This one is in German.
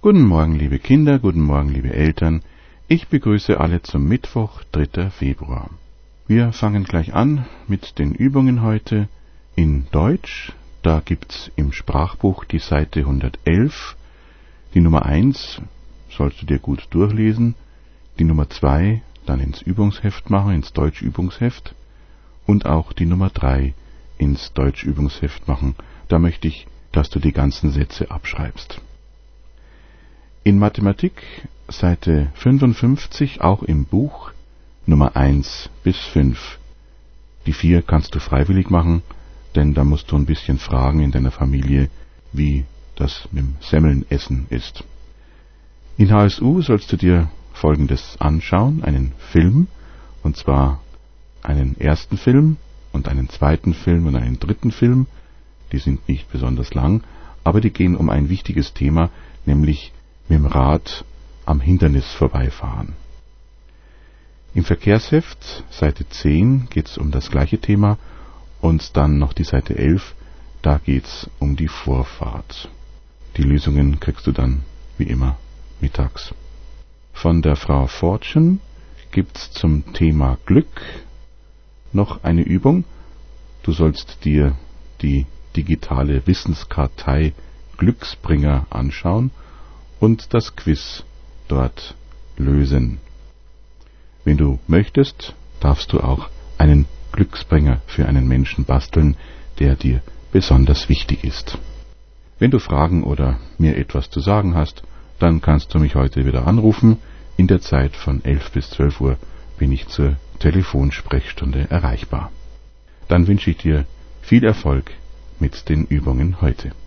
Guten Morgen, liebe Kinder, guten Morgen, liebe Eltern. Ich begrüße alle zum Mittwoch, 3. Februar. Wir fangen gleich an mit den Übungen heute in Deutsch. Da gibt's im Sprachbuch die Seite 111. Die Nummer 1 sollst du dir gut durchlesen. Die Nummer 2 dann ins Übungsheft machen, ins Deutschübungsheft. Und auch die Nummer 3 ins Deutschübungsheft machen. Da möchte ich, dass du die ganzen Sätze abschreibst. In Mathematik, Seite 55, auch im Buch, Nummer 1 bis 5. Die 4 kannst du freiwillig machen, denn da musst du ein bisschen fragen in deiner Familie, wie das mit dem Semmelnessen ist. In HSU sollst du dir Folgendes anschauen, einen Film, und zwar einen ersten Film und einen zweiten Film und einen dritten Film. Die sind nicht besonders lang, aber die gehen um ein wichtiges Thema, nämlich mit dem Rad am Hindernis vorbeifahren. Im Verkehrsheft, Seite 10, geht es um das gleiche Thema und dann noch die Seite 11, da geht es um die Vorfahrt. Die Lösungen kriegst du dann, wie immer, mittags. Von der Frau Fortune gibt es zum Thema Glück noch eine Übung. Du sollst dir die digitale Wissenskartei Glücksbringer anschauen und das Quiz dort lösen. Wenn du möchtest, darfst du auch einen Glücksbringer für einen Menschen basteln, der dir besonders wichtig ist. Wenn du Fragen oder mir etwas zu sagen hast, dann kannst du mich heute wieder anrufen. In der Zeit von 11 bis 12 Uhr bin ich zur Telefonsprechstunde erreichbar. Dann wünsche ich dir viel Erfolg mit den Übungen heute.